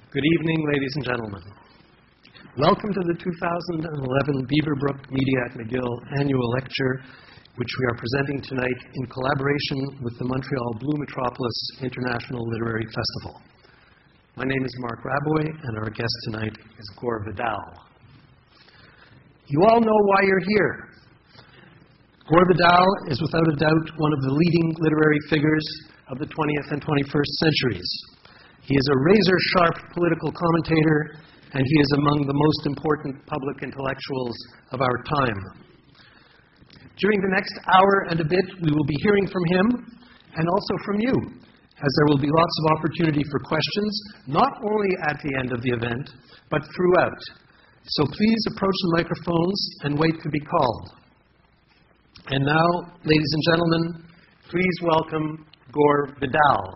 Good evening, ladies and gentlemen. Welcome to the 2011 Beaverbrook Media at McGill Annual Lecture, which we are presenting tonight in collaboration with the Montreal Blue Metropolis International Literary Festival. My name is Mark Raboy, and our guest tonight is Gore Vidal. You all know why you're here. Gore Vidal is without a doubt one of the leading literary figures of the 20th and 21st centuries. He is a razor-sharp political commentator, and he is among the most important public intellectuals of our time. During the next hour and a bit, we will be hearing from him and also from you, as there will be lots of opportunity for questions, not only at the end of the event, but throughout. So please approach the microphones and wait to be called. And now, ladies and gentlemen, please welcome Gore Vidal.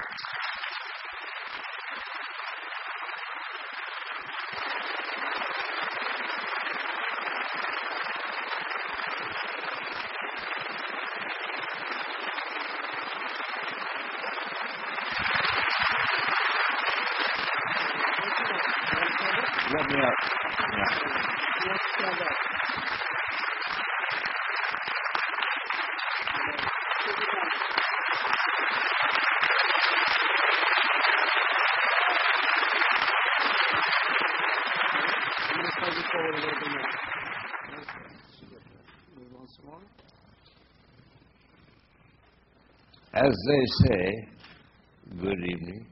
Let me up. Yeah. Let's stand up. I'm going to plug you forward a little bit more. Move on some more. As they say, good evening.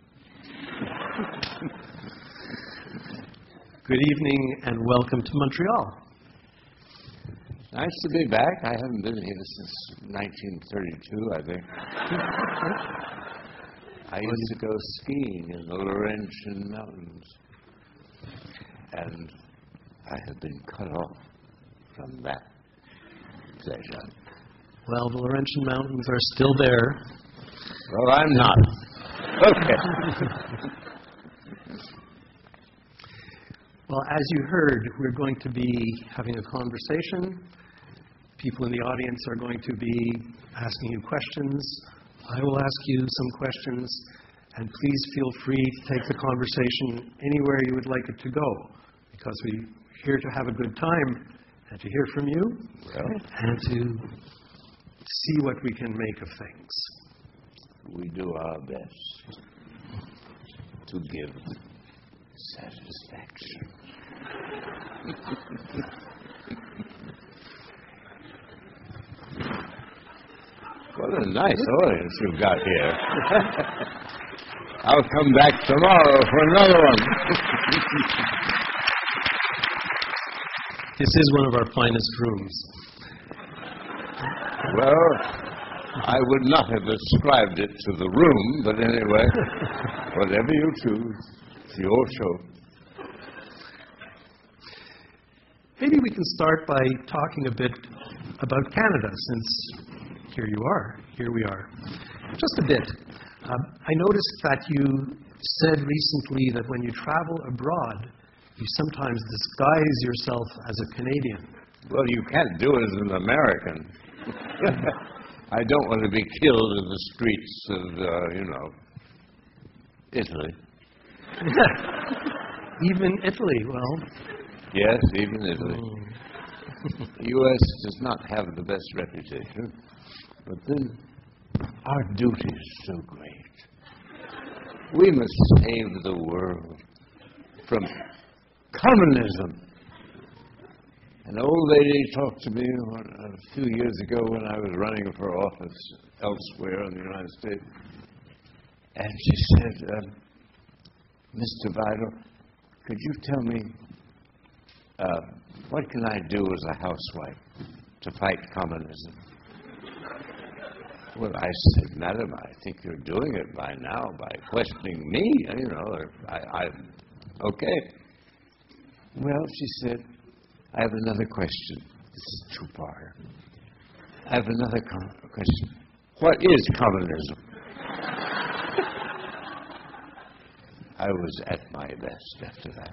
Good evening and welcome to Montreal. Nice to be back. I haven't been here since 1932, I think. I used to go skiing in the Laurentian Mountains, and I have been cut off from that pleasure. Well, the Laurentian Mountains are still there. Well, I'm not. Okay. Well, as you heard, we're going to be having a conversation. People in the audience are going to be asking you questions. I will ask you some questions. And please feel free to take the conversation anywhere you would like it to go, because we're here to have a good time and to hear from you and to see what we can make of things. We do our best to give satisfaction. What a nice audience you've got here. I'll come back tomorrow for another one. This is one of our finest rooms. Well, I would not have ascribed it to the room, but anyway, whatever you choose, it's your show. Maybe we can start by talking a bit about Canada, since here we are. Just a bit. I noticed that you said recently that when you travel abroad, you sometimes disguise yourself as a Canadian. Well, you can't do it as an American. I don't want to be killed in the streets of, Italy. Even Italy, well. Yes, even Italy. The U.S. does not have the best reputation, but then our duty is so great. We must save the world from communism. An old lady talked to me a few years ago when I was running for office elsewhere in the United States, and she said, Mr. Vidal, could you tell me what can I do as a housewife to fight communism? Well, I said, Madam, I think you're doing it by now by questioning me, okay. Well, she said, I have another question. This is too far. I have another question. What is communism? I was at my best after that.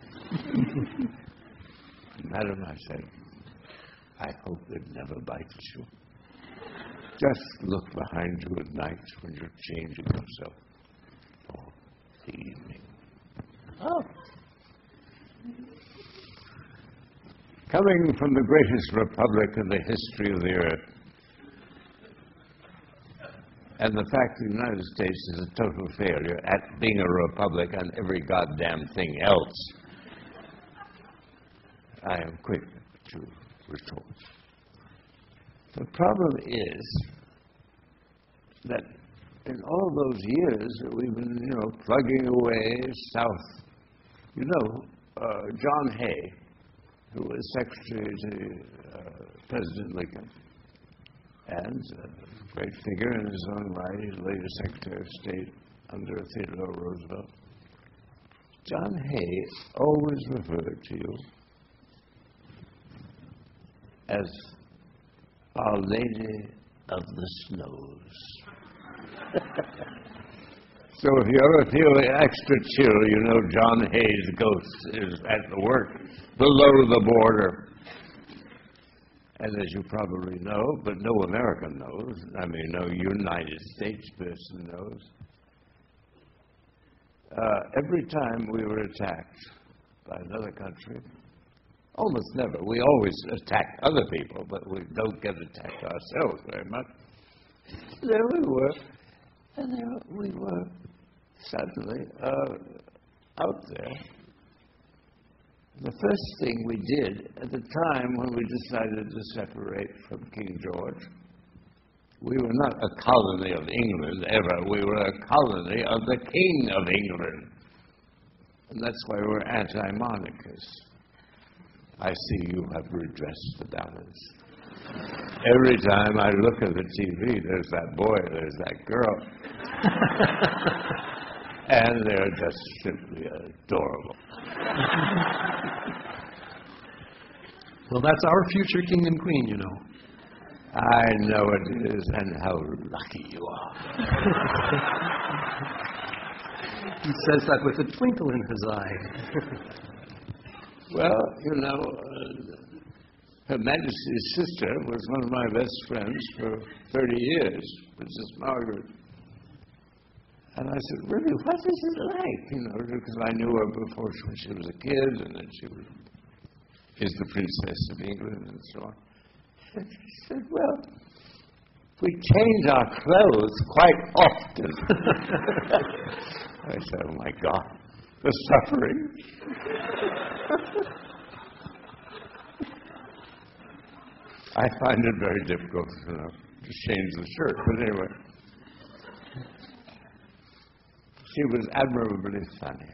Madam, I said, I hope it never bites you. Just look behind you at night when you're changing yourself for the evening. Oh, Coming from the greatest republic in the history of the earth, and the fact the United States is a total failure at being a republic and every goddamn thing else, I am quick to retort. The problem is that in all those years that we've been, plugging away south, John Hay, who was secretary to President Lincoln, and a great figure in his own right, he's later Secretary of State under Theodore Roosevelt. John Hay always referred to you as Our Lady of the Snows. So if you ever feel extra chill, John Hay's ghost is at work below the border. And as you probably know, but no American knows, no United States person knows, every time we were attacked by another country, almost never, we always attack other people, but we don't get attacked ourselves very much. There we were, and there we were suddenly out there. The first thing we did at the time when we decided to separate from King George, we were not a colony of England ever. We were a colony of the King of England. And that's why we're anti-monarchists. I see you have redressed the balance. Every time I look at the TV, there's that boy, there's that girl. And they're just simply adorable. Well, that's our future king and queen, I know it is, and how lucky you are. He says that with a twinkle in his eye. Well, Her Majesty's sister was one of my best friends for 30 years, Princess Margaret. And I said, really, what is it like? Because I knew her before when she was a kid, and then she is the Princess of England, and so on. And she said, well, we change our clothes quite often. I said, oh, my God, the suffering. I find it very difficult to change the shirt, but anyway. She was admirably funny.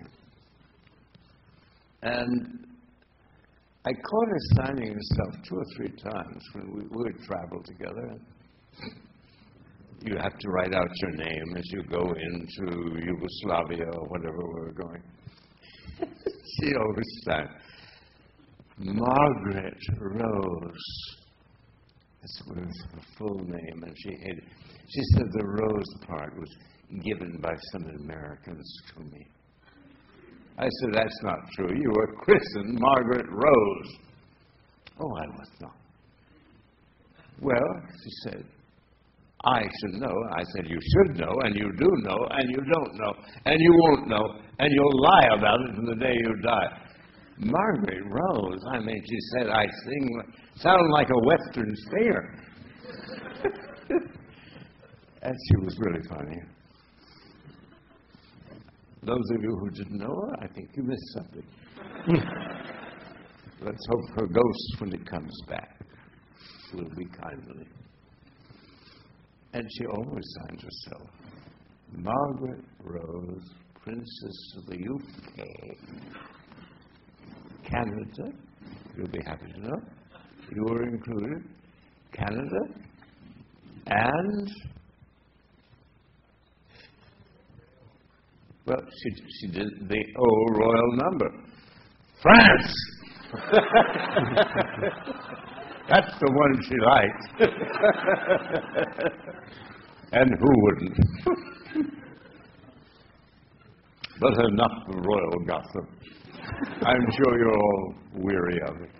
And I caught her signing herself 2 or 3 times when we would travel together. You have to write out your name as you go into Yugoslavia or whatever we were going. She always signed Margaret Rose. This was her full name, and she hated. She said the Rose part was given by some Americans to me. I said, that's not true. You were christened Margaret Rose. Oh, I was not. Well, she said, I should know. I said, you should know, and you do know, and you don't know, and you won't know, and you'll lie about it to the day you die. Margaret Rose, she said, I sound like a Western singer. And she was really funny. Those of you who didn't know her, I think you missed something. Let's hope her ghost, when it comes back, will be kindly. And she always signed herself Margaret Rose, Princess of the UK. Canada, you'll be happy to know, you were included. Canada, and well, she did the old royal number. France! That's the one she liked. And who wouldn't? But enough of royal gossip. I'm sure you're all weary of it.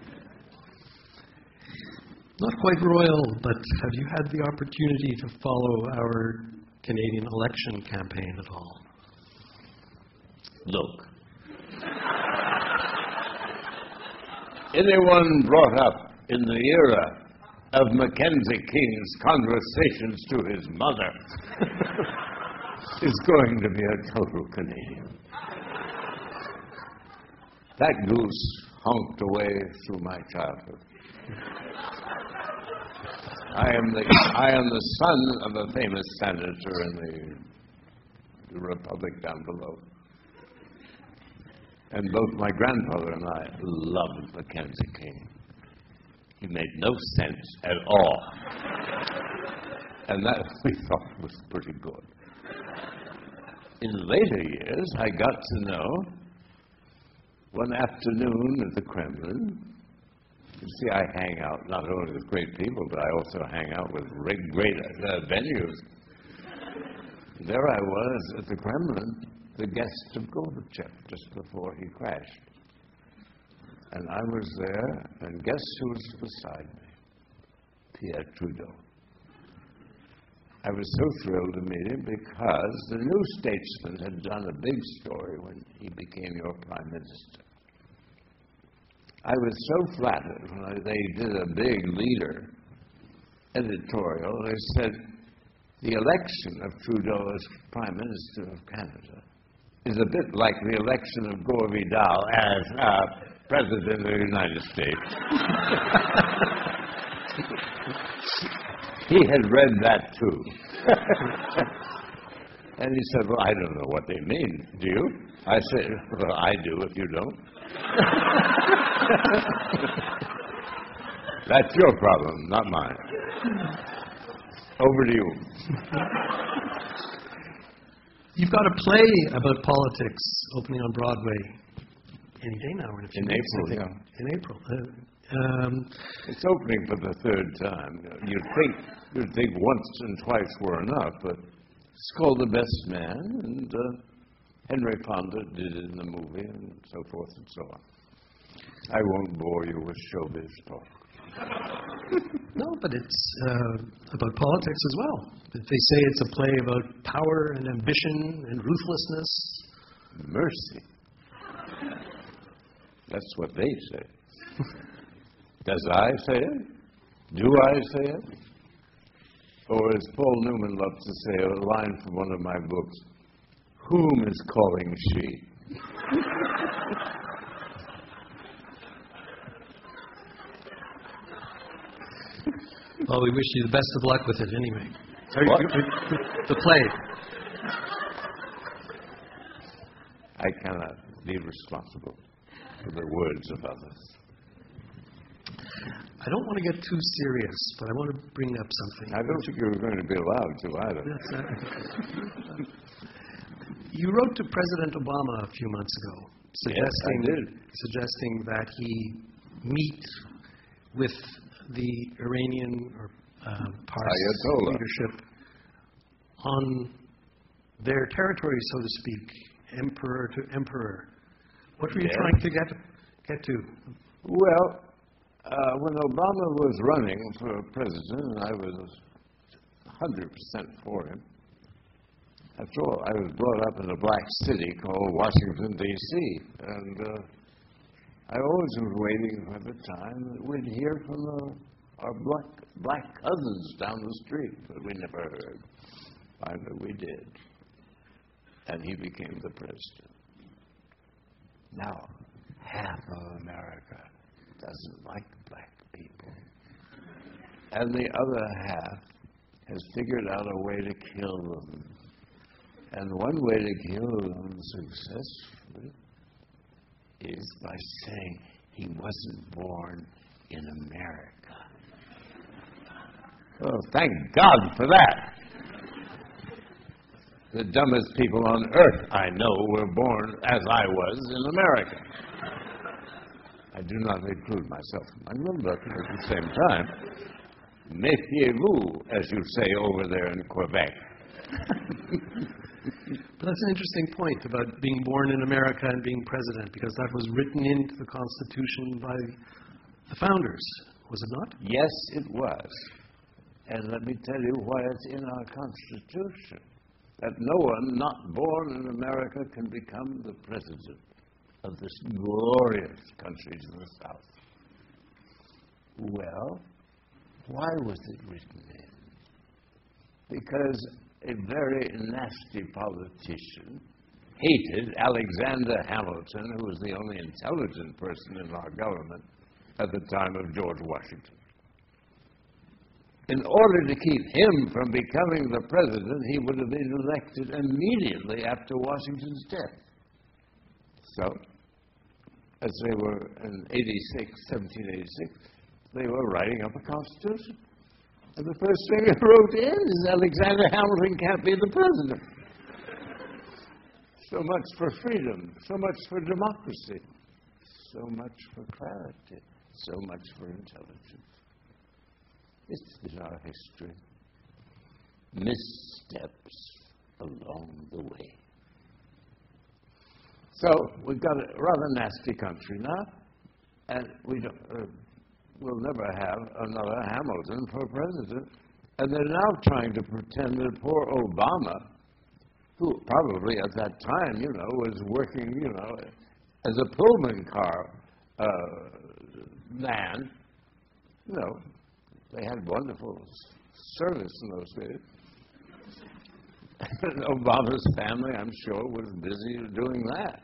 Not quite royal, but have you had the opportunity to follow our Canadian election campaign at all? Look, Anyone brought up in the era of Mackenzie King's conversations to his mother is going to be a total Canadian. That goose honked away through my childhood. I am the son of a famous senator in the republic down below. And both my grandfather and I loved Mackenzie King. He made no sense at all. And that we thought was pretty good. In later years, I got to know one afternoon at the Kremlin. You see, I hang out not only with great people, but I also hang out with great venues. There I was at the Kremlin, the guest of Gorbachev just before he crashed. And I was there, and guess who was beside me? Pierre Trudeau. I was so thrilled to meet him because the New Statesman had done a big story when he became your prime minister. I was so flattered when they did a big leader editorial. They said, the election of Trudeau as Prime Minister of Canada is a bit like the election of Gore Vidal as President of the United States. He had read that too. And he said, well, I don't know what they mean. Do you? I said, well, I do if you don't. That's your problem, not mine. Over to you. You've got a play about politics opening on Broadway any day now. In a few weeks, April, yeah. In April. It's opening for the third time. You'd think once and twice were enough, but it's called The Best Man, and Henry Fonda did it in the movie, and so forth and so on. I won't bore you with showbiz talk. No, but it's about politics as well. They say it's a play about power and ambition and ruthlessness. Mercy. That's what they say. Does I say it? Do I say it? Or as Paul Newman loves to say, a line from one of my books, whom is calling she? Well, we wish you the best of luck with it anyway. What? The play. I cannot be responsible for the words of others. I don't want to get too serious, but I want to bring up something. I don't think you're going to be allowed to either. You wrote to President Obama a few months ago, suggesting that he meet with the Iranian or Pars leadership on their territory, so to speak, emperor to emperor. What were you trying to get to? Well, when Obama was running for president, I was 100% for him. After all, I was brought up in a black city called Washington, D.C., and I always was waiting for the time that we'd hear from our black cousins down the street, but we never heard. Finally, we did. And he became the president. Now, half of America doesn't like black people. And the other half has figured out a way to kill them. And one way to kill them successfully is by saying he wasn't born in America. Oh, thank God for that. The dumbest people on earth I know were born as I was in America. I do not include myself among them, but at the same time, méfiez-vous, as you say over there in Quebec. But that's an interesting point about being born in America and being president, because that was written into the Constitution by the founders, was it not? Yes, it was. And let me tell you why it's in our Constitution. That no one not born in America can become the president of this glorious country to the south. Well, why was it written in? Because a very nasty politician hated Alexander Hamilton, who was the only intelligent person in our government at the time of George Washington. In order to keep him from becoming the president, he would have been elected immediately after Washington's death. So, as they were in 1786, they were writing up a constitution. And the first thing they wrote in is Alexander Hamilton can't be the president. So much for freedom, so much for democracy, so much for clarity, so much for intelligence. This is our history. Missteps along the way. So we've got a rather nasty country now, and we'll never have another Hamilton for president. And they're now trying to pretend that poor Obama, who probably at that time, was working, as a Pullman car man, they had wonderful service in those days. And Obama's family, I'm sure, was busy doing that.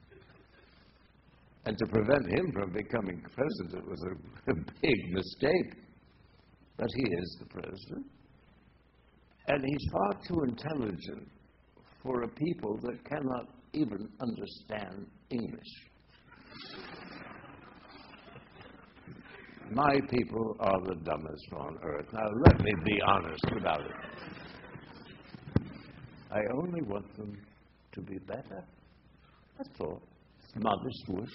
And to prevent him from becoming president was a big mistake. But he is the president. And he's far too intelligent for a people that cannot even understand English. My people are the dumbest on earth. Now, let me be honest about it. I only want them to be better. That's all. It's modest wish.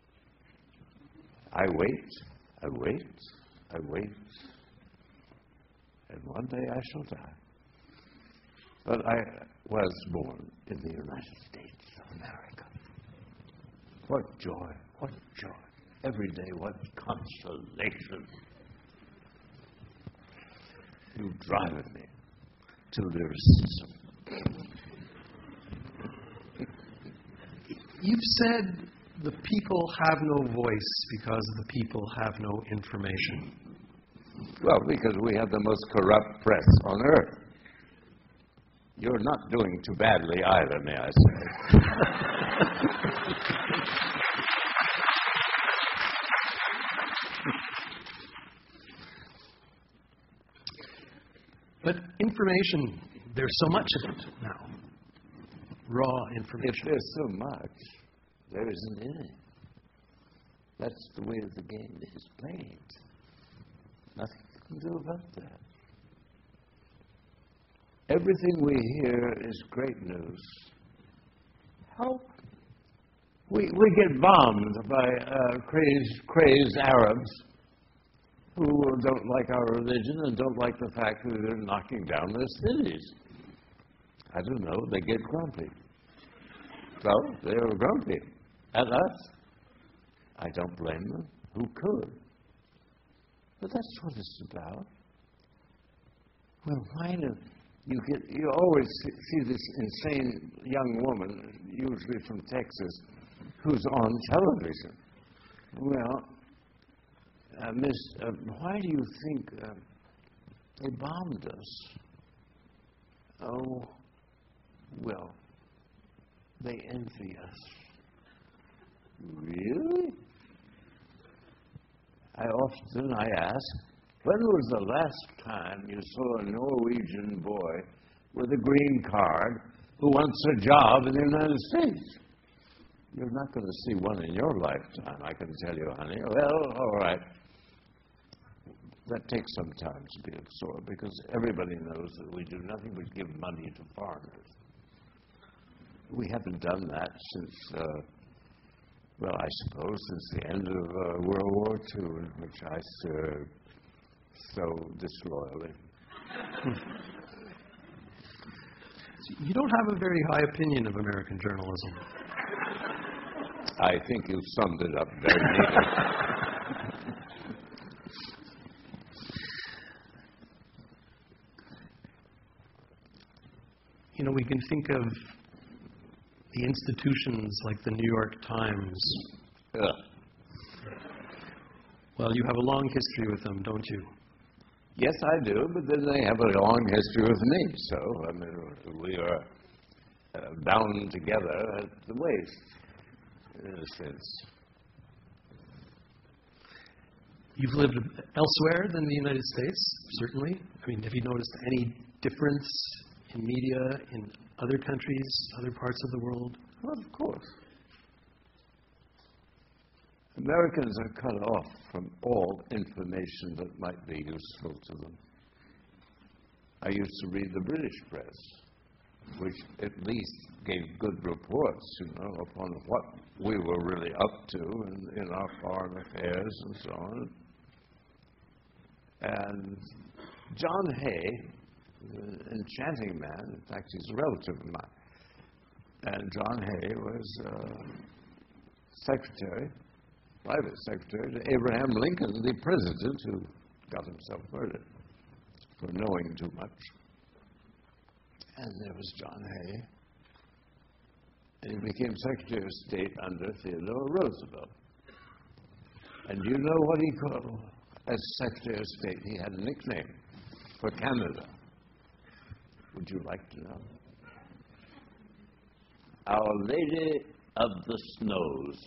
I wait. And one day I shall die. But I was born in the United States of America. What joy, what joy. Every day, what consolation. You drive me to lyricism. You've said the people have no voice because the people have no information. Well, because we have the most corrupt press on earth. You're not doing too badly either, may I say. But information, there's so much of it now. Raw information. If there's so much, there isn't any. That's the way the game is played. Nothing you can do about that. Everything we hear is great news. How? We get bombed by crazed Arabs who don't like our religion and don't like the fact that they're knocking down their cities. I don't know, they get grumpy. So they were grumpy at us. I don't blame them. Who could? But that's what it's about. Well, why do you always see this insane young woman, usually from Texas, who's on television. Well, why do you think they bombed us? Oh, well, they envy us. Really? I ask, when was the last time you saw a Norwegian boy with a green card who wants a job in the United States? You're not going to see one in your lifetime, I can tell you, honey. Well, all right. That takes some time to be absorbed because everybody knows that we do nothing but give money to foreigners. We haven't done that since, I suppose since the end of World War II, in which I served so disloyally. You don't have a very high opinion of American journalism. I think you summed it up very neatly. We can think of the institutions like the New York Times, Well, you have a long history with them, don't you? Yes, I do, but then they have a long history with me, so I mean, we are bound together at the waist, in a sense. You've lived elsewhere than the United States, certainly. I mean, have you noticed any difference in media in other countries, other parts of the world? Well, of course. Americans are cut off from all information that might be useful to them. I used to read the British press, which at least gave good reports, upon what we were really up to in our foreign affairs and so on. And John Hay, an enchanting man, in fact, he's a relative of mine, and John Hay was private secretary to Abraham Lincoln, the president who got himself murdered for knowing too much. And there was John Hay, and he became Secretary of State under Theodore Roosevelt. And you know what he called, as Secretary of State, he had a nickname for Canada. Would you like to know? Our Lady of the Snows.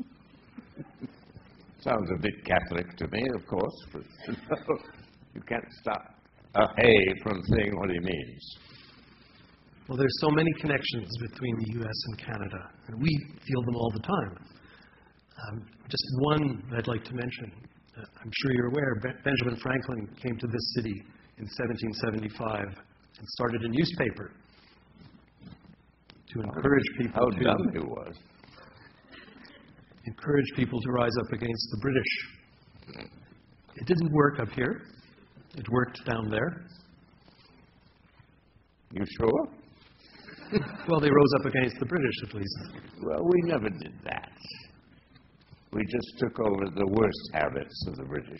Sounds a bit Catholic to me, of course, but you can't stop a Hay from saying what he means. Well, there's so many connections between the U.S. and Canada, and we feel them all the time. Just one I'd like to mention. I'm sure you're aware, Benjamin Franklin came to this city in 1775 and started a newspaper to encourage people How dumb he was. Encourage people to rise up against the British. It didn't work up here. It worked down there. You sure? Well, they rose up against the British, at least. Well, we never did that. We just took over the worst habits of the British.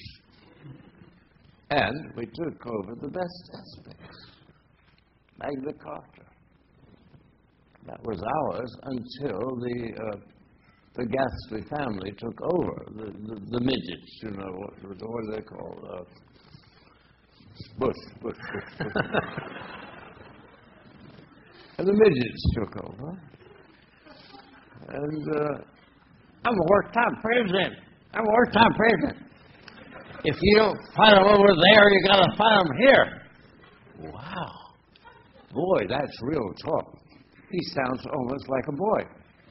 And we took over the best aspects. Magna Carta. That was ours until the Ghastly family took over. The midgets, what are they called? Bush. And the midgets took over. And I'm a wartime president. If you don't fight them over there, you got to fight them here. Wow. Boy, that's real talk. He sounds almost like a boy.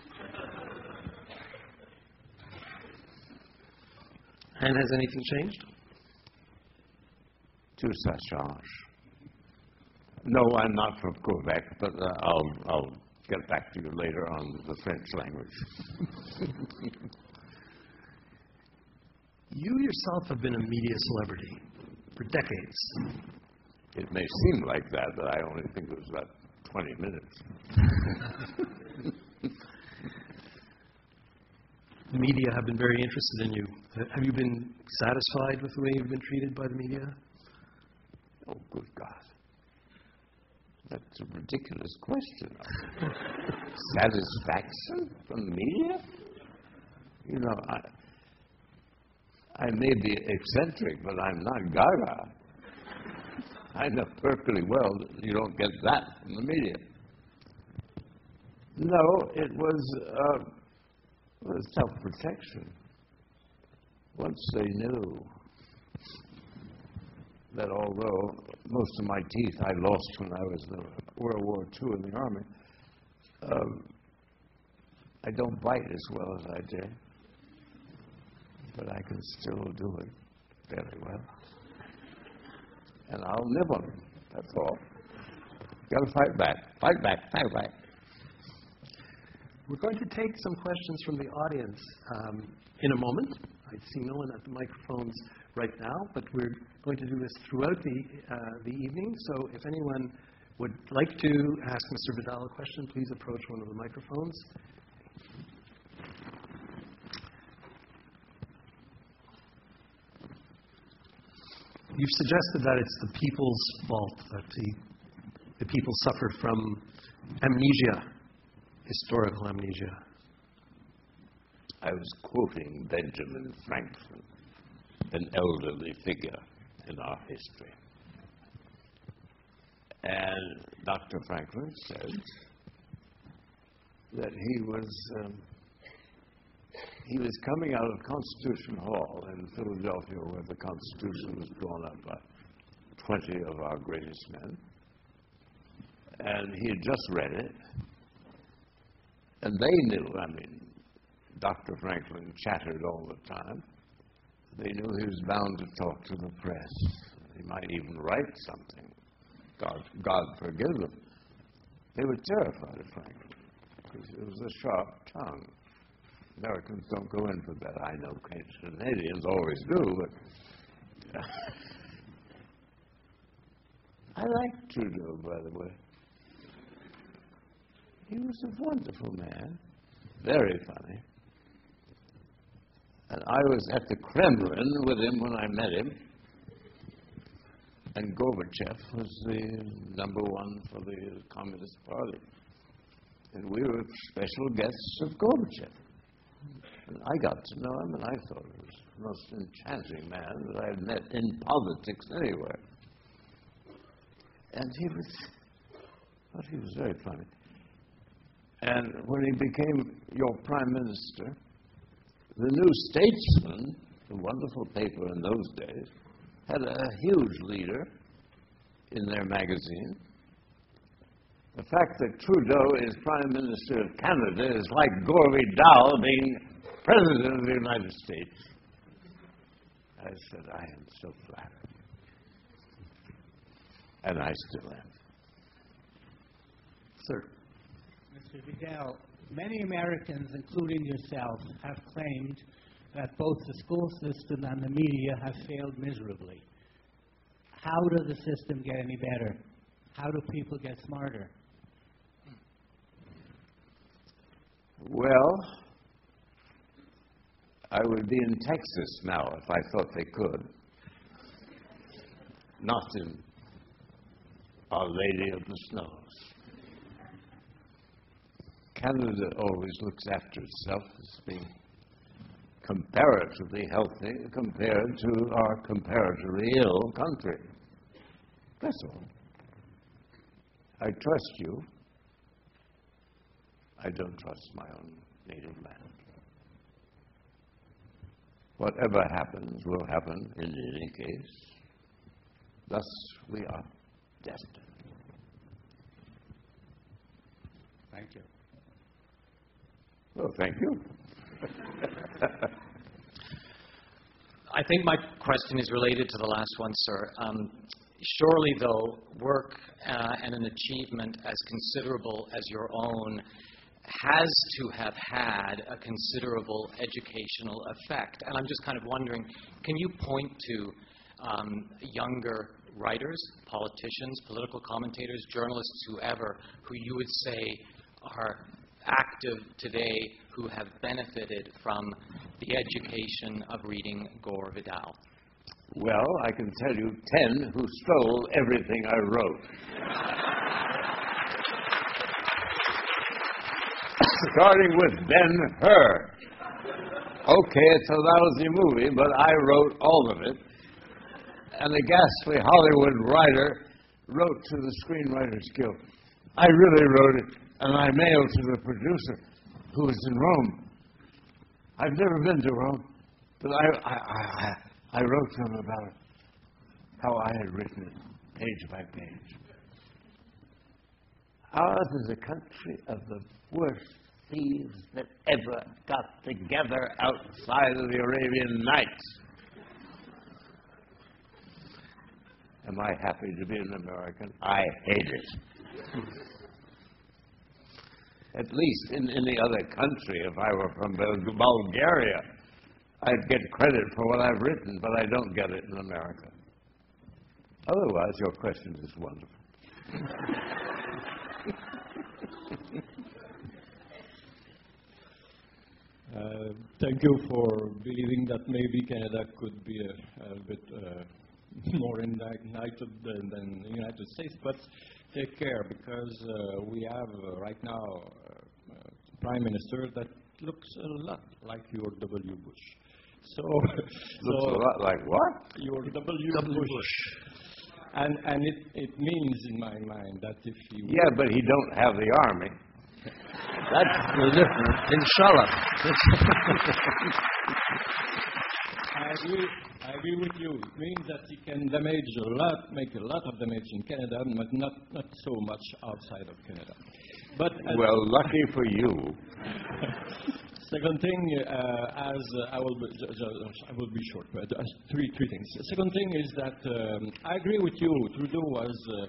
And has anything changed? Tout ça change. No, I'm not from Quebec, but I'll get back to you later on the French language. You yourself have been a media celebrity for decades. It may seem like that, but I only think it was about 20 minutes. The media have been very interested in you. Have you been satisfied with the way you've been treated by the media? Oh, good God. That's a ridiculous question. Satisfaction from the media? I may be eccentric, but I'm not gaga. I know perfectly well that you don't get that from the media. No, it was self-protection. Once they knew that although most of my teeth I lost when I was in World War II in the Army, I don't bite as well as I did, but I can still do it fairly well. And I'll live on it, that's all. Got to fight back. Fight back. We're going to take some questions from the audience in a moment. I see no one at the microphones right now, but we're going to do this throughout the evening. So if anyone would like to ask Mr. Vidal a question, please approach one of the microphones. You've suggested that it's the people's fault, that the people suffered from amnesia, historical amnesia. I was quoting Benjamin Franklin. an elderly figure in our history. And Dr. Franklin said that he was coming out of Constitution Hall in Philadelphia, where the Constitution was drawn up by 20 of our greatest men. And he had just read it. And they knew, Dr. Franklin chattered all the time. They knew he was bound to talk to the press. He might even write something. God forgive them. They were terrified of Franklin because it was a sharp tongue. Americans don't go in for that. I know Canadians always do, but I like Trudeau, by the way. He was a wonderful man, very funny. And I was at the Kremlin with him when I met him, and Gorbachev was the number one for the Communist Party. And we were special guests of Gorbachev. And I got to know him, and I thought he was the most enchanting man that I had met in politics anywhere. And he was very funny. And when he became your prime minister, the New Statesman, a wonderful paper in those days, had a huge leader in their magazine. The fact that Trudeau is Prime Minister of Canada is like Gore Vidal being President of the United States. I said, I am so flattered. And I still am. Sir. Mr. Vidal, many Americans, including yourself, have claimed that both the school system and the media have failed miserably. How does the system get any better? How do people get smarter? Well, I would be in Texas now if I thought they could. Not in Our Lady of the Snows. Canada always looks after itself as being comparatively healthy compared to our comparatively ill country. That's all. I trust you. I don't trust my own native land. Whatever happens will happen in any case. Thus, we are destined. Thank you. Well, thank you. I think my question is related to the last one, sir. Surely, though, work and an achievement as considerable as your own has to have had a considerable educational effect. And I'm just kind of wondering, can you point to younger writers, politicians, political commentators, journalists, whoever, who you would say are active today who have benefited from the education of reading Gore Vidal? Well, I can tell you 10 who stole everything I wrote. Starting with Ben-Hur. Okay, it's a lousy movie, but I wrote all of it. And a ghastly Hollywood writer wrote to the Screenwriters Guild. I really wrote it, and I mailed to the producer, who was in Rome. I've never been to Rome, but I wrote to him about it, how I had written it, page by page. Ours is a country of the worst thieves that ever got together outside of the Arabian Nights. Am I happy to be an American? I hate it. At least in any other country, if I were from Bulgaria, I'd get credit for what I've written, but I don't get it in America. Otherwise, your question is wonderful. Thank you for believing that maybe Canada could be a bit more united than the United States, but take care, because we have right now a Prime Minister that looks a lot like George W. Bush. So, Looks a lot like what? your W. W. Bush. Bush. And it means in my mind that if you Yeah, but he don't have the army. That's the difference. Inshallah. I agree with you. It means that he can make a lot of damage in Canada, but not so much outside of Canada. But Well, lucky for you. second thing, I will be short, but three things. The second thing is that I agree with you. Trudeau was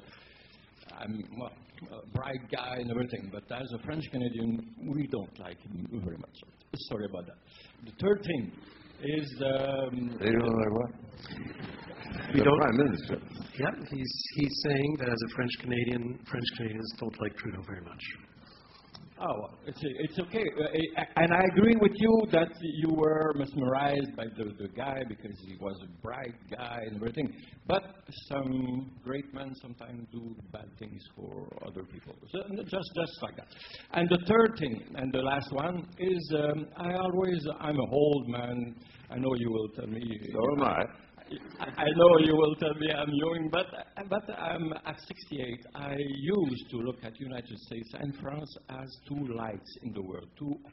a bright guy and everything, but as a French Canadian, we don't like him very much. Sorry about that. The third thing is They don't know what? We The don't- Prime Minister. Yeah, he's saying that as a French Canadians don't like Trudeau very much. Oh, it's okay. And I agree with you that you were mesmerized by the guy because he was a bright guy and everything. But some great men sometimes do bad things for other people. So just like that. And the third thing, and the last one, is I'm a old man. I know you will tell me. So am I. I know you will tell me I'm young, but I'm at 68. I used to look at United States and France as two lights in the world,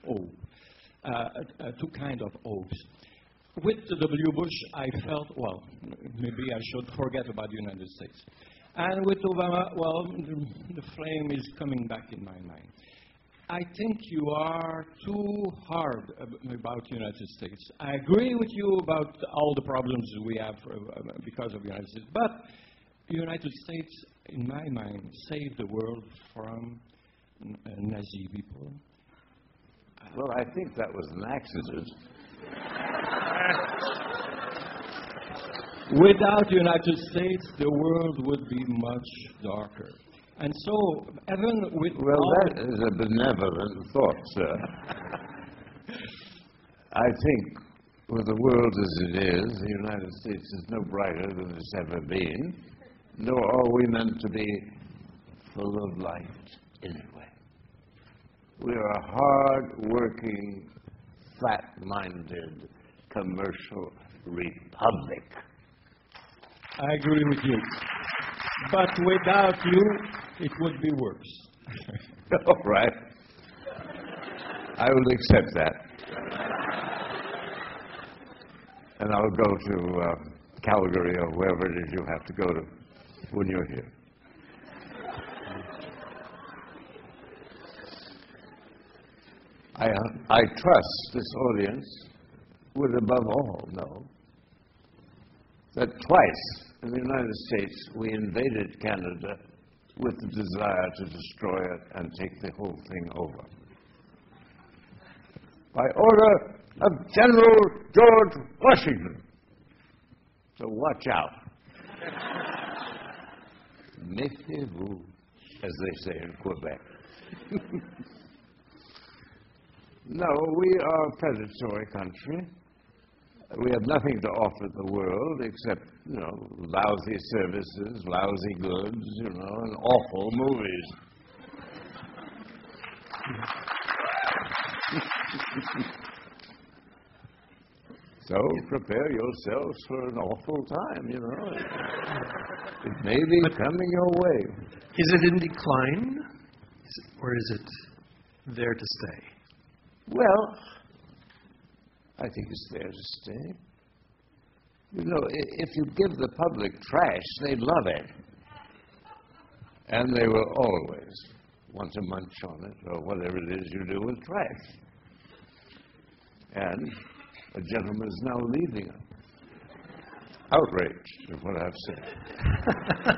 two kind of O's. With the W. Bush, I felt, well, maybe I should forget about the United States. And with Obama, well, the flame is coming back in my mind. I think you are too hard about the United States. I agree with you about all the problems we have because of the United States. But the United States, in my mind, saved the world from Nazi people. Well, I think that was an accident. Without the United States, the world would be much darker. And so, even with Well, that is a benevolent thought, sir. I think with the world as it is, the United States is no brighter than it's ever been, nor are we meant to be full of light anyway. We are a hard-working, fat-minded, commercial republic. I agree with you. But without you, it would be worse. All right. I will accept that. And I'll go to Calgary or wherever it is you have to go to when you're here. I trust this audience would above all know that twice in the United States we invaded Canada with the desire to destroy it and take the whole thing over. By order of General George Washington. So watch out. Méfiez-vous, as they say in Quebec. No, we are a predatory country. We have nothing to offer the world except, lousy services, lousy goods, and awful movies. So prepare yourselves for an awful time, It may be coming your way. Is it in decline, or is it there to stay? Well, I think it's there to stay. If you give the public trash, they love it. And they will always want to munch on it, or whatever it is you do with trash. And a gentleman is now leaving it. Outraged is what I've said.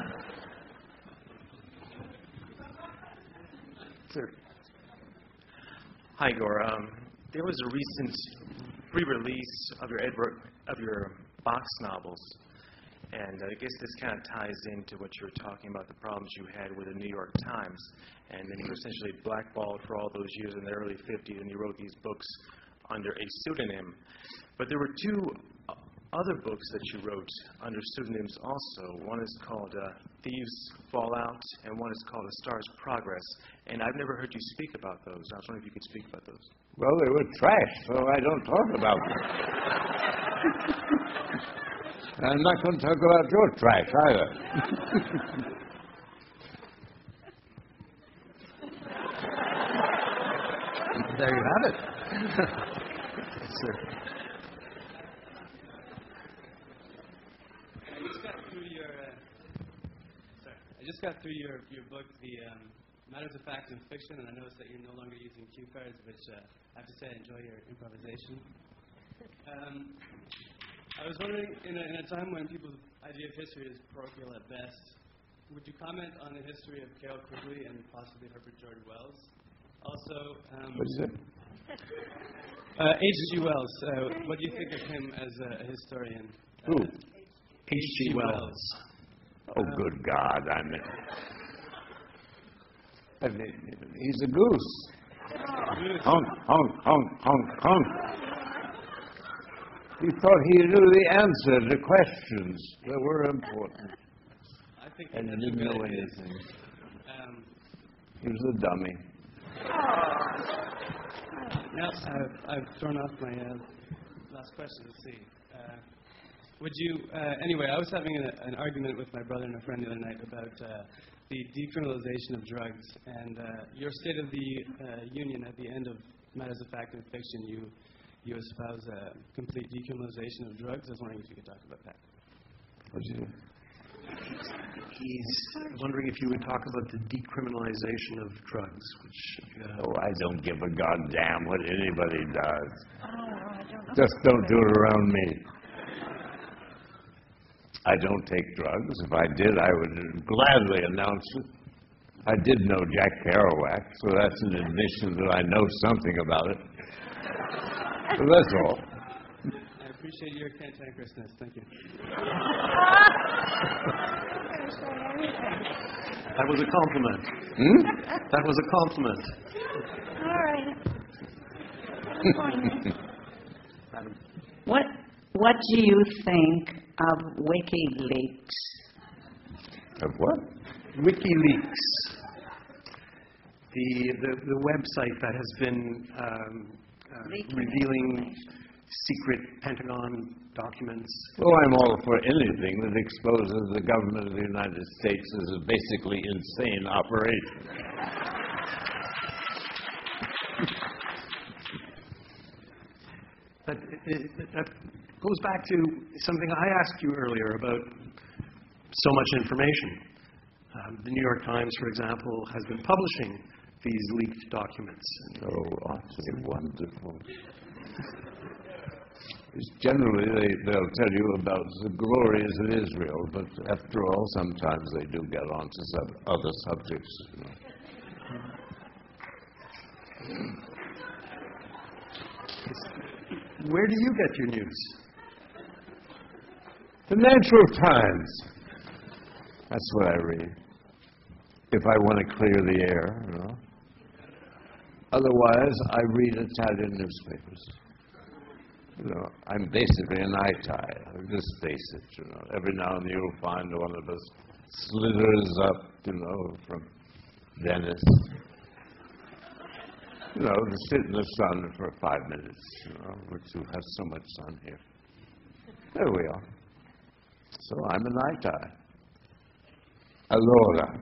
Sir. Hi, Igor. There was a recent re-release of your box novels, and I guess this kind of ties into what you were talking about, the problems you had with the New York Times, and then you were essentially blackballed for all those years in the early 50s, and you wrote these books under a pseudonym. But there were two other books that you wrote under pseudonyms also. One is called Thieves Fall Out, and one is called A Star's Progress. And I've never heard you speak about those. I was wondering if you could speak about those. Well, they were trash, so I don't talk about them. I'm not going to talk about your trash either. There you have it. I just got through your book, The Matters of Fact and Fiction, and I noticed that you're no longer using cue cards, which I have to say I enjoy your improvisation. I was wondering, in a time when people's idea of history is parochial at best, would you comment on the history of Carroll Quigley and possibly Herbert George Wells? Also, What is it? H.G. Wells, what do you think of him as a historian? Who? H.G. Wells. Oh, good God, I mean, he's a goose. Honk, honk, honk, honk, honk. He thought he knew the answer to questions that were important. I think And that's didn't a good know idea. anything. He was a dummy. Now, I've thrown off my last question. Let's see. Would you, anyway, I was having an argument with my brother and a friend the other night about the decriminalization of drugs. And your State of the Union at the end of Matters of Fact and Fiction, you espouse complete decriminalization of drugs. I was wondering if you could talk about that. What'd you do? He's wondering if you would talk about the decriminalization of drugs, which... Oh, I don't give a goddamn what anybody does. Just don't do it around me. I don't take drugs. If I did, I would gladly announce it. I did know Jack Kerouac, so that's an admission that I know something about it. So that's all. I appreciate your cantankerousness. Thank you. That was a compliment. That was a compliment. All right. What do you think of WikiLeaks? Of what? WikiLeaks, the website that has been revealing secret Pentagon documents. Well, I'm all for anything that exposes the government of the United States as a basically insane operation. But that goes back to something I asked you earlier about so much information. The New York Times, for example, has been publishing these leaked documents. Oh, awfully wonderful. Generally, they'll tell you about the glories of Israel, but after all, sometimes they do get on to some other subjects. You know. Where do you get your news? Financial Times. That's what I read. If I want to clear the air, you know. Otherwise, I read Italian newspapers. You know, I'm basically an Italian. Just face it, you know. Every now and then you'll find one of us slithers up, you know, from Venice. You know, to sit in the sun for 5 minutes, you know, which you have so much sun here. There we are. So I'm an Italian. Allora.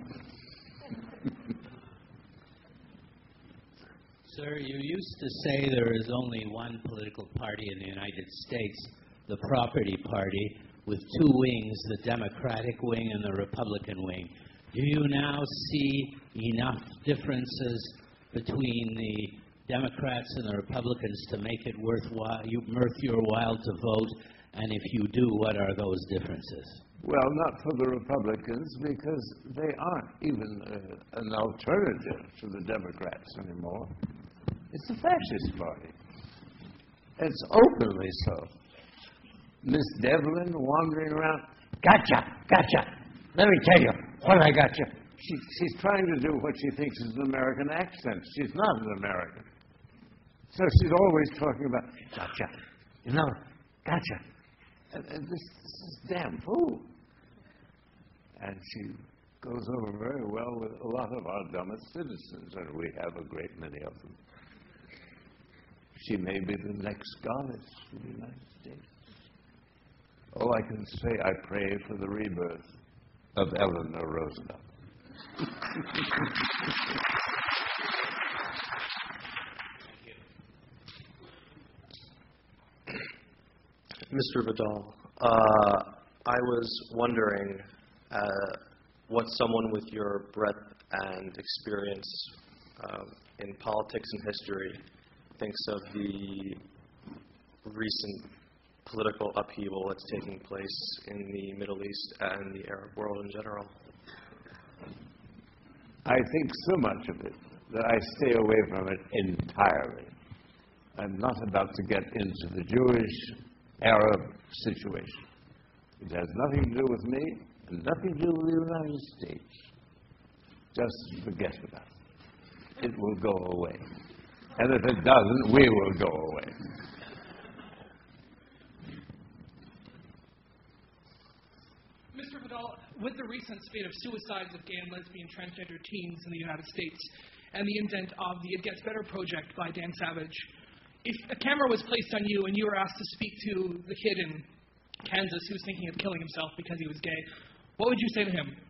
Sir, you used to say there is only one political party in the United States, the Property Party, with two wings, the Democratic wing and the Republican wing. Do you now see enough differences between the Democrats and the Republicans to make it worth your while to vote? And if you do, what are those differences? Well, not for the Republicans, because they aren't even an alternative to the Democrats anymore. It's a fascist party. It's openly so. Miss Devlin wandering around, gotcha, gotcha. Let me tell you what I got you. She's trying to do what she thinks is an American accent. She's not an American. So she's always talking about, gotcha, you know, gotcha. And this is damn fool. And she goes over very well with a lot of our dumbest citizens, and we have a great many of them. She may be the next goddess of the United States. All I can say, I pray for the rebirth of Eleanor Roosevelt. Mr. Vidal, I was wondering what someone with your breadth and experience in politics and history thinks of the recent political upheaval that's taking place in the Middle East and the Arab world in general. I think so much of it that I stay away from it entirely. I'm not about to get into the Jewish-Arab situation. It has nothing to do with me and nothing to do with the United States. Just forget about it. It will go away. And if it doesn't, we will go away. Mr. Vidal, with the recent spate of suicides of gay and lesbian transgender teens in the United States and the indent of the It Gets Better project by Dan Savage, if a camera was placed on you and you were asked to speak to the kid in Kansas who was thinking of killing himself because he was gay, what would you say to him?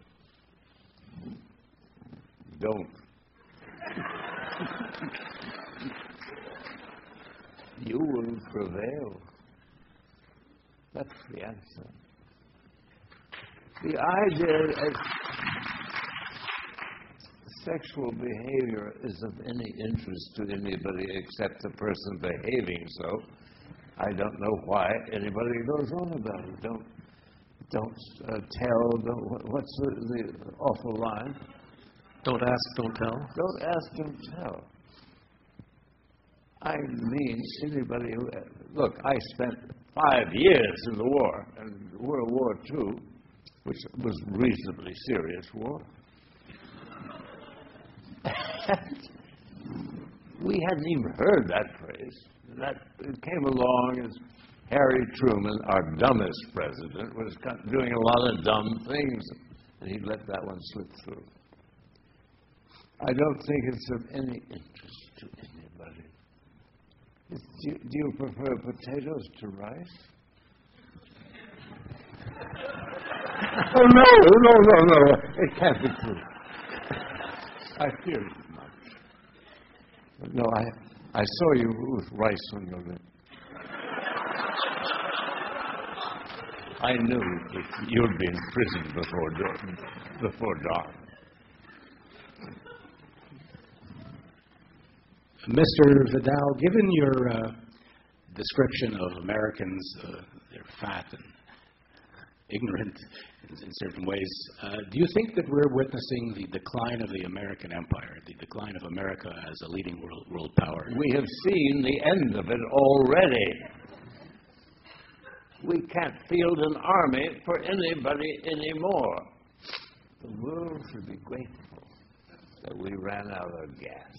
Don't. You will prevail. That's the answer. The idea of sexual behavior is of any interest to anybody except the person behaving so. I don't know why anybody goes on about it. Don't tell. What's the awful line? Don't ask, don't tell. Don't ask, don't tell. I mean, anybody who... Look, I spent 5 years in the war, and World War II, which was reasonably serious war. We hadn't even heard that phrase. That it came along as Harry Truman, our dumbest president, was doing a lot of dumb things, and he let that one slip through. I don't think it's of any interest to anybody. Do you prefer potatoes to rice? Oh, no. It can't be true. I fear it much. But no, I saw you with rice on your lips. I knew that you'd be in prison before dawn. Mr. Vidal, given your description of Americans, they're fat and ignorant in certain ways, do you think that we're witnessing the decline of the American empire, the decline of America as a leading world power? We have seen the end of it already. We can't field an army for anybody anymore. The world should be grateful that we ran out of gas.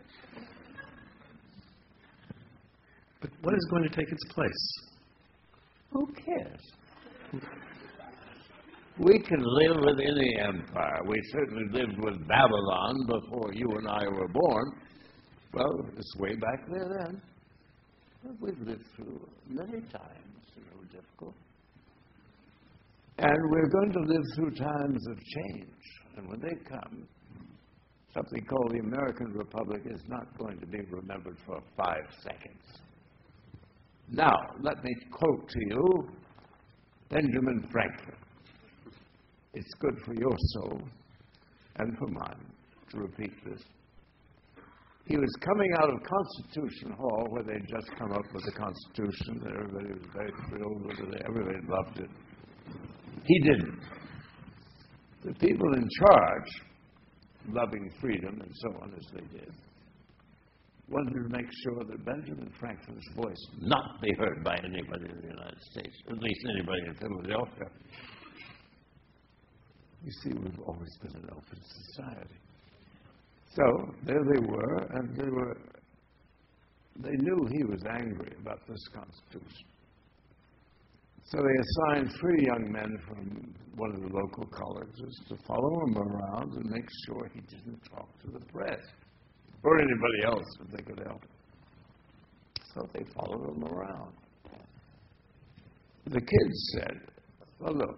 But what is going to take its place? Who cares? We can live with any empire. We certainly lived with Babylon before you and I were born. Well, it's way back there then. But we've lived through many times that were difficult. And we're going to live through times of change. And when they come, something called the American Republic is not going to be remembered for 5 seconds. Now, let me quote to you Benjamin Franklin. It's good for your soul and for mine to repeat this. He was coming out of Constitution Hall where they'd just come up with the Constitution, and everybody was very thrilled with it. Everybody loved it. He didn't. The people in charge, loving freedom and so on as they did, wanted to make sure that Benjamin Franklin's voice not be heard by anybody in the United States, at least anybody in Philadelphia. You see, we've always been an open society. So there they were, and they knew he was angry about this Constitution. So they assigned 3 young men from one of the local colleges to follow him around and make sure he didn't talk to the press or anybody else if they could help. So they followed him around. The kids said, well, look,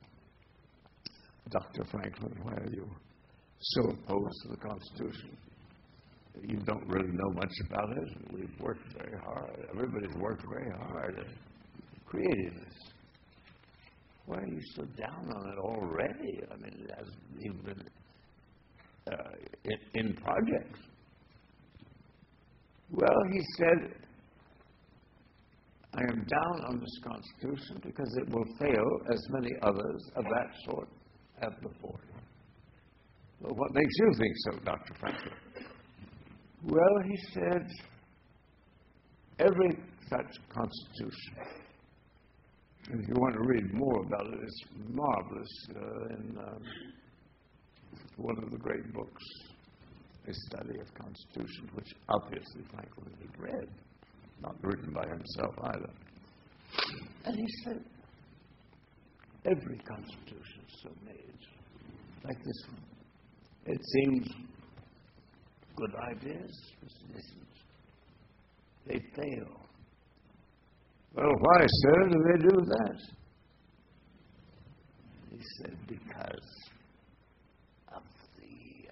Dr. Franklin, why are you so opposed to the Constitution? You don't really know much about it. We've worked very hard. Everybody's worked very hard at creating this. Why are you so down on it already? I mean, it hasn't even been in projects. Well, he said, I am down on this Constitution because it will fail as many others of that sort have before it. Well, what makes you think so, Dr. Franklin? Well, he said, every such Constitution, and if you want to read more about it, it's marvelous in one of the great books, A Study of Constitutions, which obviously Franklin had read, not written by himself either. And he said, every Constitution is so made, like this one. It seems good ideas, they fail. Well, why, sir, do they do that? He said, because of the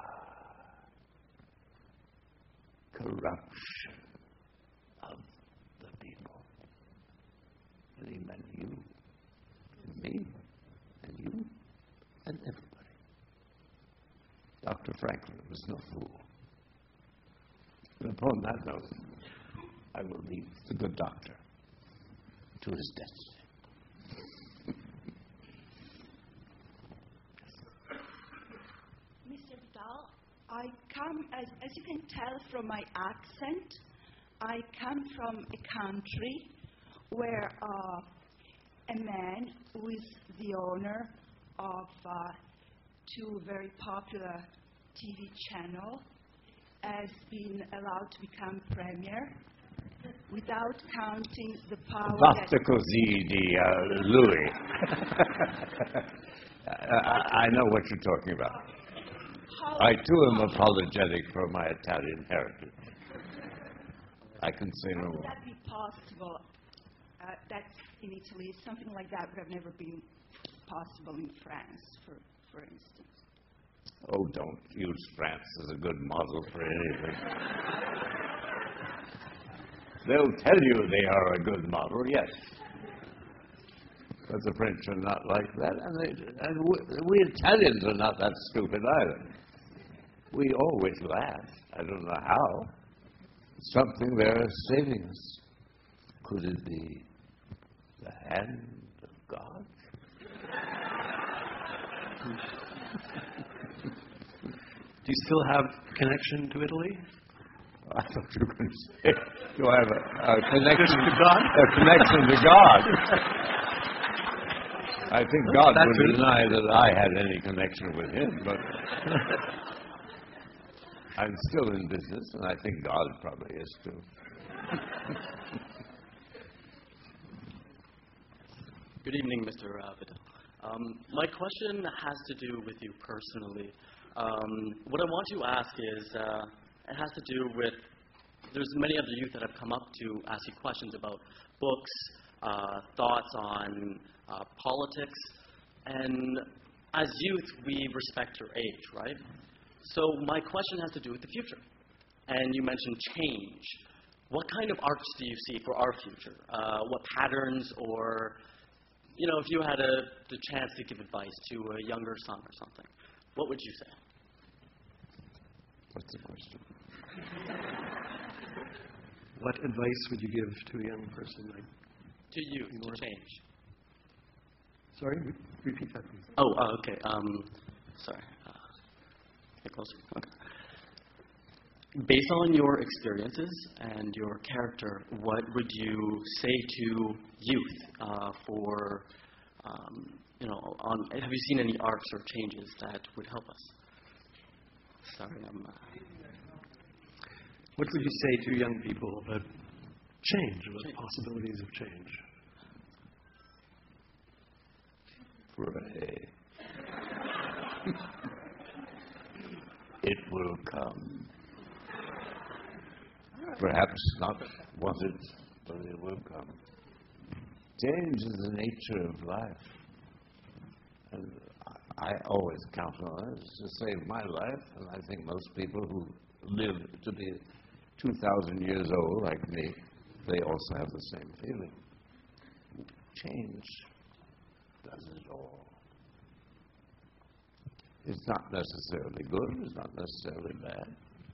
corruption of the people. And he meant you, and me, and you, and everybody. Dr. Franklin was no fool. And upon that note, I will leave the good doctor to his destiny. Mr. Vidal, I come, as you can tell from my accent, I come from a country where a man who is the owner of two very popular TV channels has been allowed to become premier without counting the power Basta così di Louis. I know what you're talking about. I too am apologetic for my Italian heritage. I can say no more. Would that be possible? That's in Italy. Something like that would have never been possible in France, for instance. Oh, don't use France as a good model for anything. They'll tell you they are a good model, yes. But the French are not like that, and we Italians are not that stupid either. We always laugh. I don't know how. Something there is saving us. Could it be the hand of God? Do you still have connection to Italy? I thought you were going to say, do I have a connection to God? A connection to God. I think God would deny that I had any connection with him, but I'm still in business, and I think God probably is too. Good evening, Mr. Vidal. My question has to do with you personally. What I want to ask is, it has to do with, there's many of the youth that have come up to ask you questions about books, thoughts on politics, and as youth, we respect your age, right? So my question has to do with the future. And you mentioned change. What kind of arcs do you see for our future? What patterns, or, you know, if you had the chance to give advice to a younger son or something, what would you say? What's the question? What advice would you give to a young person like to you to change? Sorry, repeat that, please. Oh, okay. Sorry. Get closer. Okay. Based on your experiences and your character, what would you say to youth for, you know, have you seen any arcs or changes that would help us? Sorry, What would you say to young people about change, about possibilities of change? Pray. It will come. Perhaps not wanted, but it will come. Change is the nature of life. And I always count on it to save my life, and I think most people who live to be 2,000 years old, like me, they also have the same feeling. Change does it all. It's not necessarily good, it's not necessarily bad.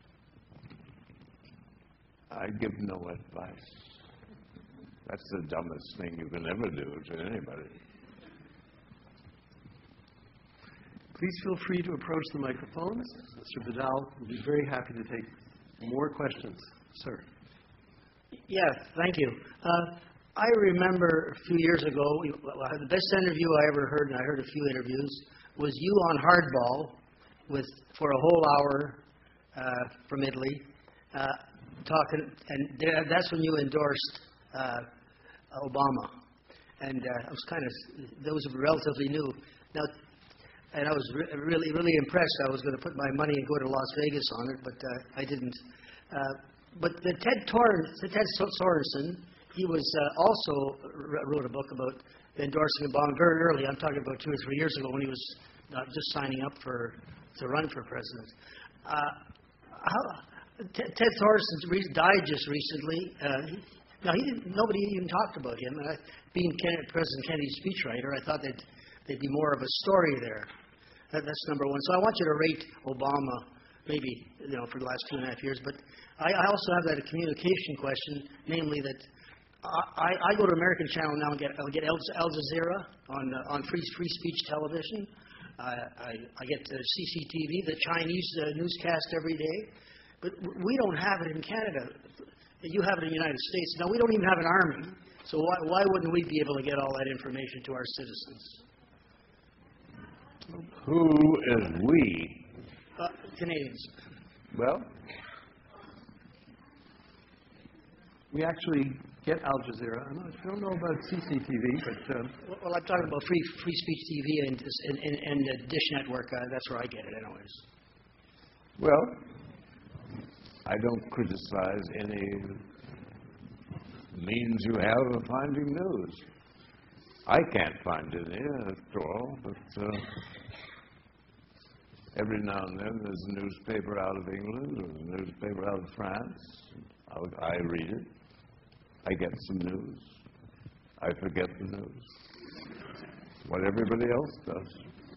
I give no advice. That's the dumbest thing you can ever do to anybody. Please feel free to approach the microphones. Mr. Vidal will be very happy to take more questions. Sir. Yes, thank you. I remember a few years ago, the best interview I ever heard, and I heard a few interviews, was you on Hardball for a whole hour from Italy, talking, and that's when you endorsed Obama. And I was that was relatively new. Now, and I was really, really impressed. I was going to put my money and go to Las Vegas on it, but I didn't. But the Ted Sorensen, he was also wrote a book about endorsing Obama very early. I'm talking about 2 or 3 years ago when he was just signing up to run for president. Ted Sorensen died just recently. Now nobody even talked about him. And being President Kennedy's speechwriter, I thought there'd be more of a story there. That's number one. So I want you to rate Obama, maybe for the last 2.5 years. But I also have that communication question, namely that I go to American Channel now and get Al Jazeera on free speech television. I get CCTV, the Chinese newscast every day. But we don't have it in Canada. You have it in the United States. Now, we don't even have an army. So why wouldn't we be able to get all that information to our citizens? Who is we? Canadians. Well, we actually get Al Jazeera. I don't know about CCTV, but... Well, I'm talking about free speech TV and the Dish Network. That's where I get it anyways. Well, I don't criticize any means you have of finding news. I can't find any, after all, but every now and then there's a newspaper out of England or a newspaper out of France. I read it. I get some news. I forget the news. What everybody else does.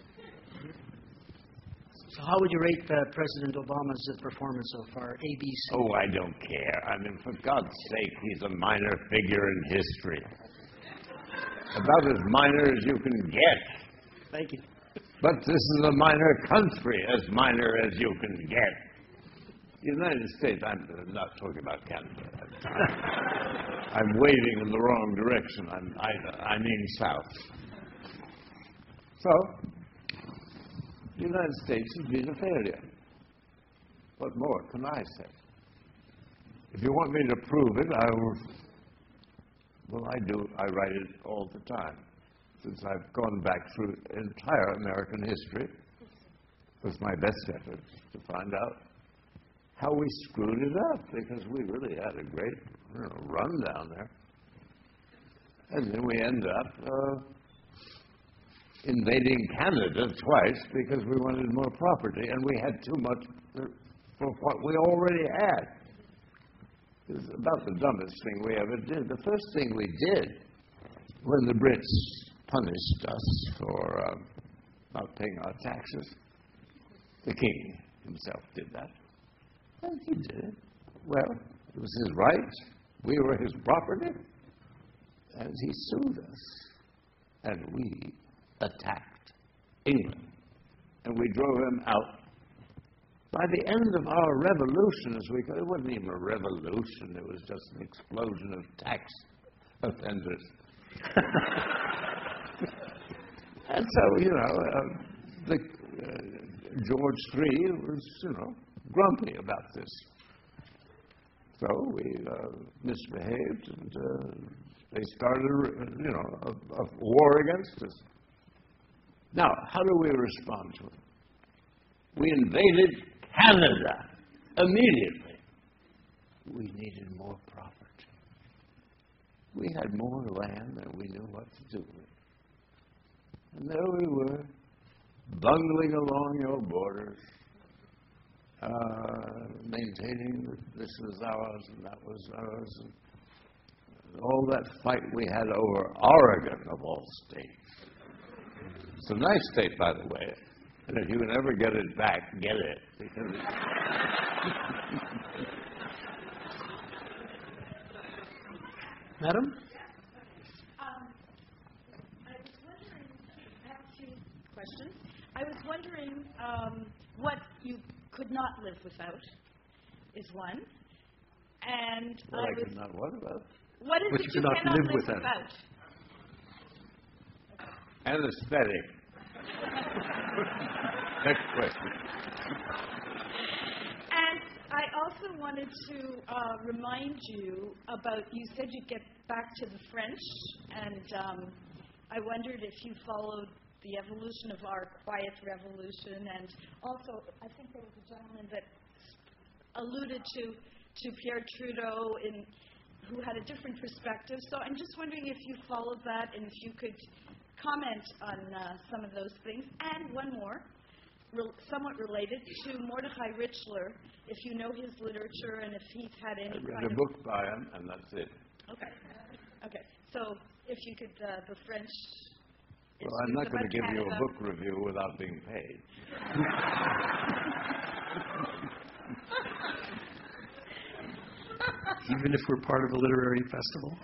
So how would you rate President Obama's performance so far? ABC? Oh, I don't care. I mean, for God's sake, he's a minor figure in history. About as minor as you can get. Thank you. But this is a minor country, as minor as you can get. The United States, I'm not talking about Canada. I'm waving in the wrong direction. I mean south. So, the United States has been a failure. What more can I say? If you want me to prove it, I will. Well, I do. I write it all the time. Since I've gone back through entire American history, it was my best effort to find out how we screwed it up, because we really had a great run down there. And then we end up invading Canada twice because we wanted more property, and we had too much for what we already had. It was about the dumbest thing we ever did. The first thing we did when the Brits punished us for not paying our taxes, the king himself did that. And he did it. Well, it was his right. We were his property. And he sued us. And we attacked England. And we drove him out. By the end of our revolution, it wasn't even a revolution, it was just an explosion of tax offenders. And so, George III was, grumpy about this. So we misbehaved, and they started, a war against us. Now, how do we respond to it? We invaded Canada immediately. We needed more property. we had more land than we knew what to do with. And there we were, bungling along your borders, maintaining that this was ours and that was ours, and all that fight we had over Oregon, of all states. It's a nice state, by the way, and if you can ever get it back, get it. Because Madam? I was wondering, I have a few questions. I was wondering what you could not live without is one. And well, I could not what about? What is what it you you cannot live without? Anesthetic. Next question. And I also wanted to remind you about, you said you'd get back to the French, and I wondered if you followed the evolution of our quiet revolution, and also I think there was a gentleman that alluded to Pierre Trudeau who had a different perspective. So I'm just wondering if you followed that and if you could comment on some of those things. And one more, somewhat related, to Mordechai Richler, if you know his literature and if he's had any I read a book by him, and that's it. Okay. Okay. So if you could, the French... Well, I'm not going to give you a book review without being paid. Even if we're part of a literary festival?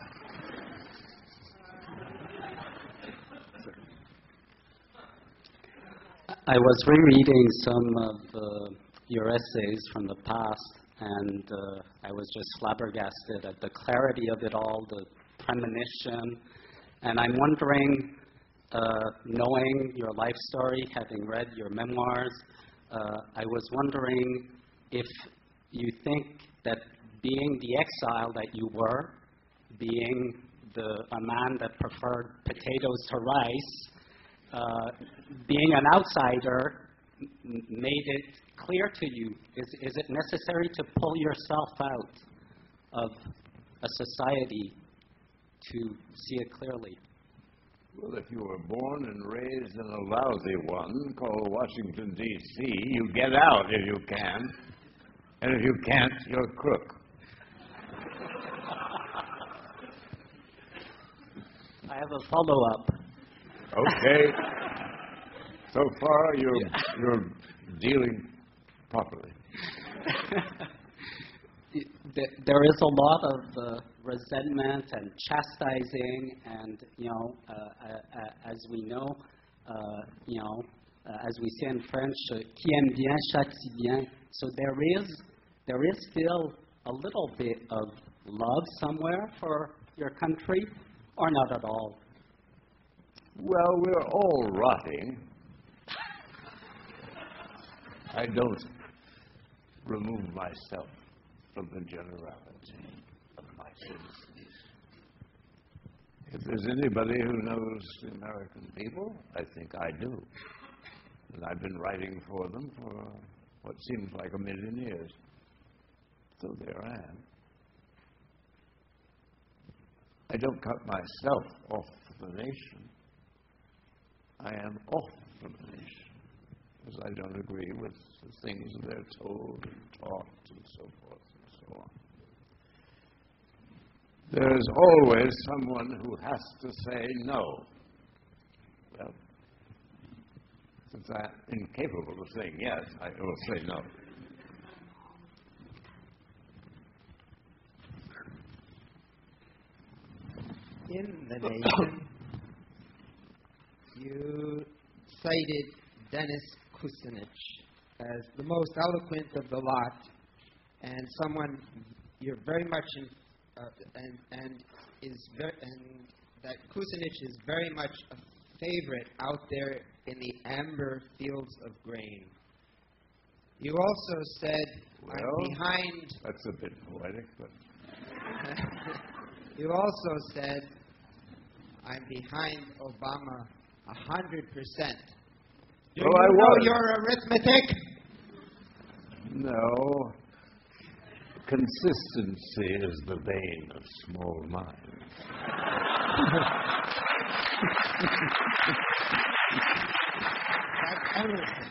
I was rereading some of your essays from the past, and I was just flabbergasted at the clarity of it all, the premonition. And I'm wondering, knowing your life story, having read your memoirs, I was wondering if you think that being the exile that you were, being a man that preferred potatoes to rice, being an outsider made it clear to you. Is it necessary to pull yourself out of a society to see it clearly? Well, if you were born and raised in a lousy one called Washington, D.C., you get out if you can. And if you can't, you're a crook. I have a follow-up. Okay. So far, you're dealing properly. There is a lot of resentment and chastising, and as we know, as we say in French, qui aime bien châtie bien. So there is still a little bit of love somewhere for your country, or not at all. Well, we're all rotting. I don't remove myself from the generality of my citizens. If there's anybody who knows the American people, I think I do. And I've been writing for them for what seems like 1,000,000 years. So there I am. I don't cut myself off the nation. I am off from the nation because I don't agree with the things they're told and taught and so forth and so on. There is always someone who has to say no. Well, since I'm incapable of saying yes, I will say no. In the nation, you cited Denis Kucinich as the most eloquent of the lot, and someone you're very much and that Kucinich is very much a favorite out there in the amber fields of grain. You also said, well, I'm behind. That's a bit poetic, but. You also said, I'm behind Obama 100%. Do you know your arithmetic? No. Consistency is the bane of small minds. That's everything.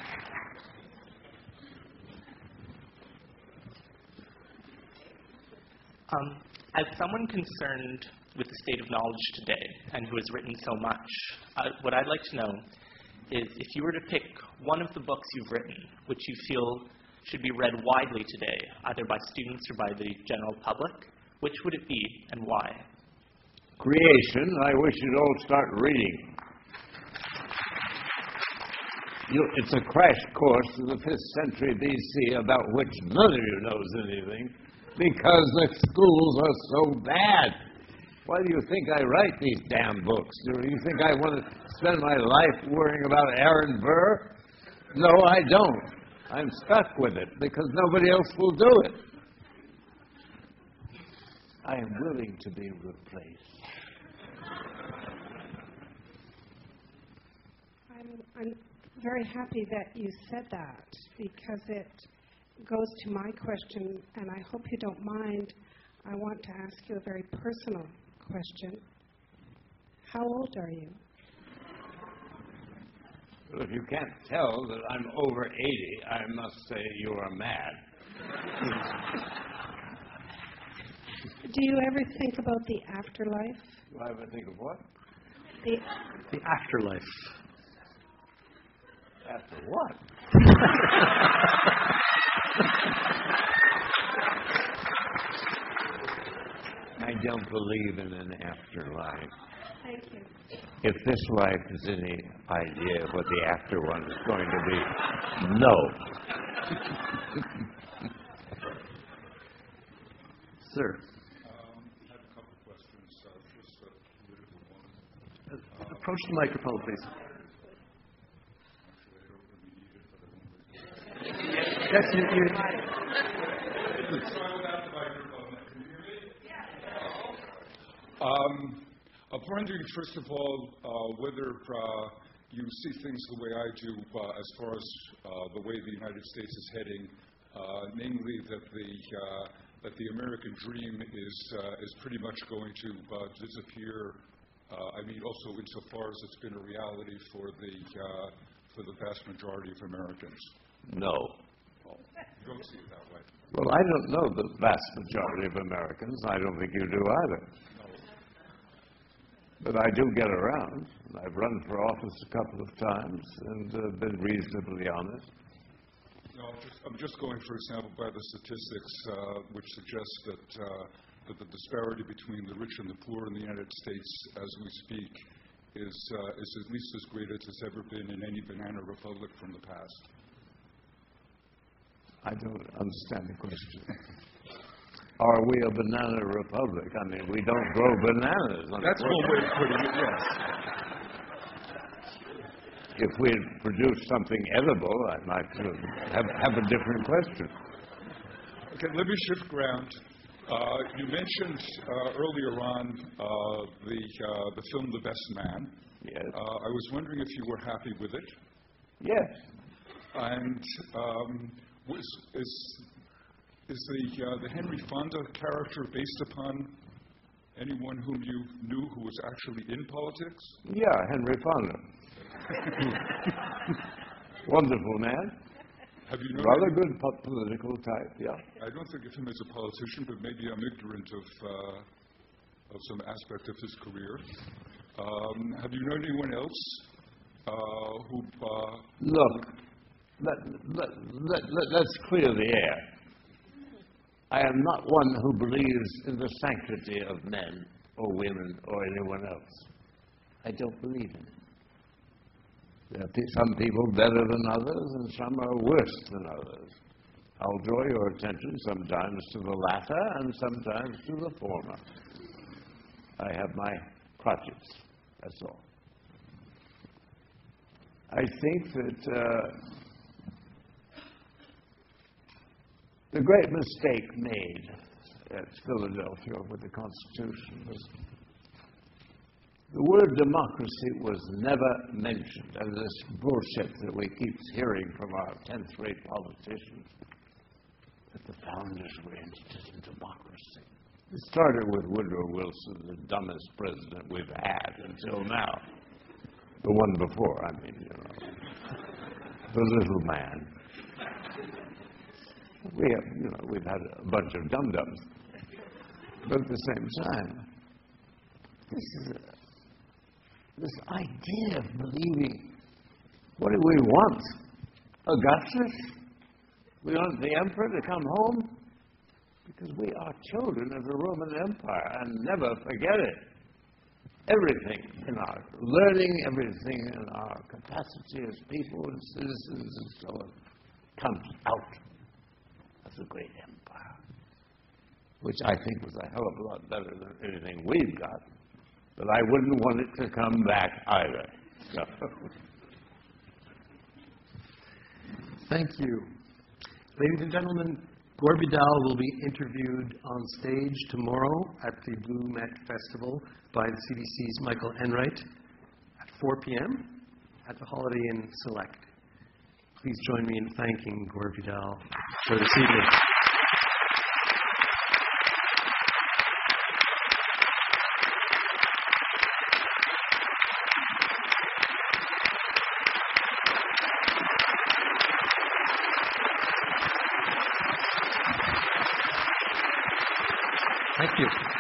As someone concerned with the state of knowledge today and who has written so much, what I'd like to know is if you were to pick one of the books you've written which you feel should be read widely today, either by students or by the general public, which would it be and why? Creation, I wish you'd all start reading. It's a crash course to the 5th century B.C. about which none of you knows anything because the schools are so bad. Why do you think I write these damn books? Do you think I want to spend my life worrying about Aaron Burr? No, I don't. I'm stuck with it because nobody else will do it. I am willing to be replaced. I'm very happy that you said that because it goes to my question, and I hope you don't mind. I want to ask you a very personal question. How old are you? Well, if you can't tell that I'm over 80, I must say you are mad. Do you ever think about the afterlife? Do I ever think of what? The afterlife. After what? I don't believe in an afterlife. Thank you. If this life is any idea of what the after one is going to be, no. Sir. I have a couple of questions. First, a political one. Approach the microphone, please. Yes, you. Let's try without the microphone. Can you hear me? I'm wondering, first of all, whether you see things the way I do as far as the way the United States is heading, namely that the American dream is pretty much going to disappear. I mean, also insofar as it's been a reality for the vast majority of Americans. No. You don't see it that way. Well, I don't know the vast majority of Americans. I don't think you do either. But I do get around. I've run for office a couple of times and been reasonably honest. No, I'm just going, for example, by the statistics which suggest that the disparity between the rich and the poor in the United States, as we speak, is at least as great as it's ever been in any banana republic from the past. I don't understand the question. Are we a banana republic? I mean, we don't grow bananas. That's one way of putting it, yes. If we had produced something edible, I might have a different question. Okay, let me shift ground. You mentioned earlier on the film The Best Man. Yes. I was wondering if you were happy with it. Yes. And is the Henry Fonda character based upon anyone whom you knew who was actually in politics? Yeah, Henry Fonda. Wonderful man. Have you known rather him? Good political type, yeah. I don't think of him as a politician, but maybe I'm ignorant of some aspect of his career. Have you known anyone else who... Look, let's clear the air. I am not one who believes in the sanctity of men or women or anyone else. I don't believe in it. There are some people better than others, and some are worse than others. I'll draw your attention sometimes to the latter and sometimes to the former. I have my crutches, that's all. I think that the great mistake made at Philadelphia with the Constitution was the word democracy was never mentioned, and this bullshit that we keep hearing from our 10th-rate politicians. that the founders were interested in democracy. It started with Woodrow Wilson, the dumbest president we've had until now. The one before, I mean, the little man. We've had a bunch of dum-dums. But at the same time, this idea of believing, what do we want? Augustus? We want the emperor to come home? Because we are children of the Roman Empire, and never forget it. Everything in our learning, everything in our capacity as people and citizens and so on comes out of the great empire, which I think was a hell of a lot better than anything we've got. But I wouldn't want it to come back either. So. Thank you. Ladies and gentlemen, Gore Vidal will be interviewed on stage tomorrow at the Blue Met Festival by the CBC's Michael Enright at 4 p.m. at the Holiday Inn Select. Please join me in thanking Gore Vidal for this evening. Thank you.